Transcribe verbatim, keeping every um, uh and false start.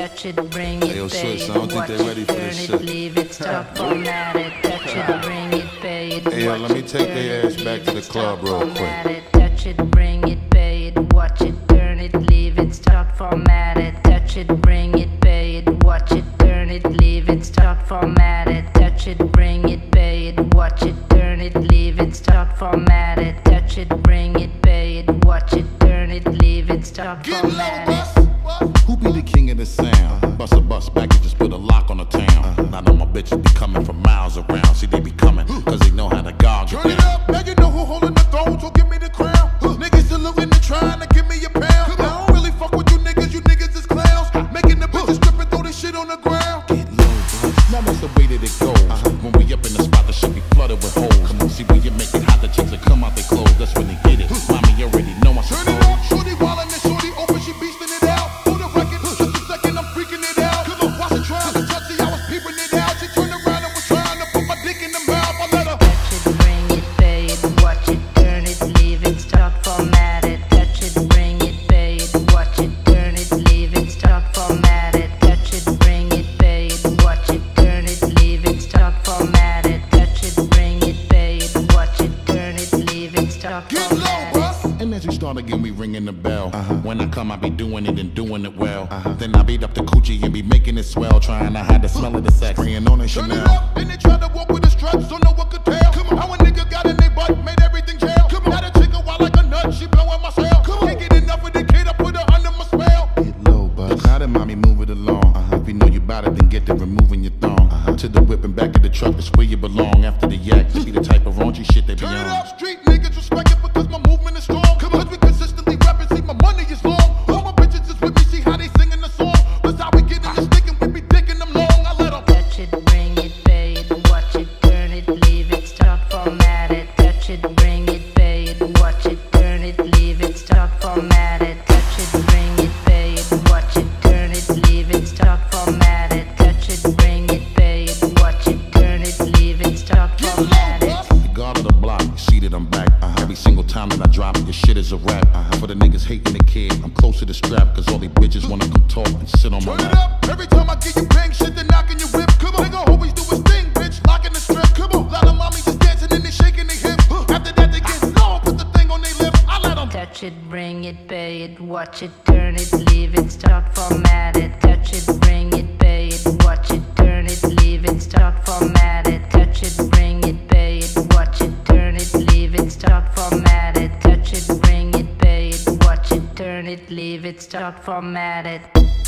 touch it, bring it, Hey, yo, pay Swiss, it, I don't think watch they ready it, for turn this it, shit. leave it, stop, format it, touch it, bring it, pay it, Hey, yo, watch let me it, take turn their it, ass back leave to the it, club stop, real format quick. it, touch it, bring it, pay it, watch it, turn it, leave it, start, format it, touch it, bring it, pay it, watch it, turn it, leave it, start, format it, touch it, bring it, pay it, watch it, turn it, leave it, start, format it, touch it, bring it, pay it, watch it, turn it, leave it, start, format it. Who be the king of the sound? Bust a bus back and just put a lock on the town. Now know my bitches be coming from miles around. See, they be coming, cause they know how to guard you Turn it up, now you know who holding the throne, so give me the crown. Niggas saluting and trying to give me a pound. I don't really fuck with you niggas, you niggas is clowns. Making the bitches strip and throw this shit on the ground. Get low, bro. Now that's the way that it goes. When we up in the spot, the shit be flooded with holes. Come on, see when you make it hot, the chicks that come out their clothes. That's when they get it. Mommy, you already know I Turn it up, shorty wildin' and shorty open, she beastin' it out. For the record, just a second, I'm freaking it out. Come on, watch it trying to touch, see I was peeping it out. She turned around and was trying to put my dick in the mouth. I let her Touch it, bring it, pay it, watch it, turn it, leave it, start, format it. Touch it, bring it, pay it, watch it, turn it, leave it, start, format it. Touch it, bring it, pay it, watch it, turn it, leave it, start, format it. Touch it, bring it, pay it, watch it, turn it, leave it, start, get low, format it. bus. And as we start again, we ringing the bell. Uh-huh. When I come, I be doing it and doing it well. Uh-huh. Then I beat up the coochie and be making it swell. Trying to hide the smell of the sex. Spraying on a Turn it Chanel. up, then they tried to walk with the struts, so no one could tell. Come on, how a nigga got in their butt, made everything jail. Come on, got a chick a wild like a nut, she blowing my cell. Come on, can't get enough of the kid, I put her under my spell. Get low, buzz. Now that mommy, move it along. Uh-huh. If you know you bout it, then get to removing your thong. Uh-huh. To the whip and back of the truck, that's where you belong. After the yak, you be the type of raunchy shit they be Turn it on. up, street niggas respect it because my movement is strong. Come on, cause we consistently rapping, see my money is long. All my bitches is with me, see how they singing the song. That's how we get in the stick and we be dicking them long. I let them Touch it, bring it, pay it, watch it, turn it, leave it, start, format it. Touch it, bring it, pay it, watch it, turn it, leave it, start, format it. Touch it, bring it, pay it, watch it, turn it, leave it, start, format it. Touch it, bring it, pay it, watch it, turn it, leave it, start, get format low, it. bus. The guard of the block, you see that I'm back. Uh-huh. Every single time that I drop it, this shit is a rap. Uh-huh. For the niggas hating the kid, I'm close to the strap. Cause all these bitches wanna come talk and sit on my Turn it lap. up, every time I get you bang shit, they knocking your whip. Come on, nigga always do his thing, bitch, locking the strip. Come on, lot of mommies just dancing and they shaking their hips. After that they get low, put the thing on their lip. I let them Touch it, bring it, pay it, watch it, turn it, leave it, start, format it. Touch it, bring it, pay it, watch it, turn it, leave it, start, format it. Touch it, bring it, pay it, watch it, turn it, leave it, start, format it. Touch it, bring it, pay it, watch it, turn it, leave it, start, format it.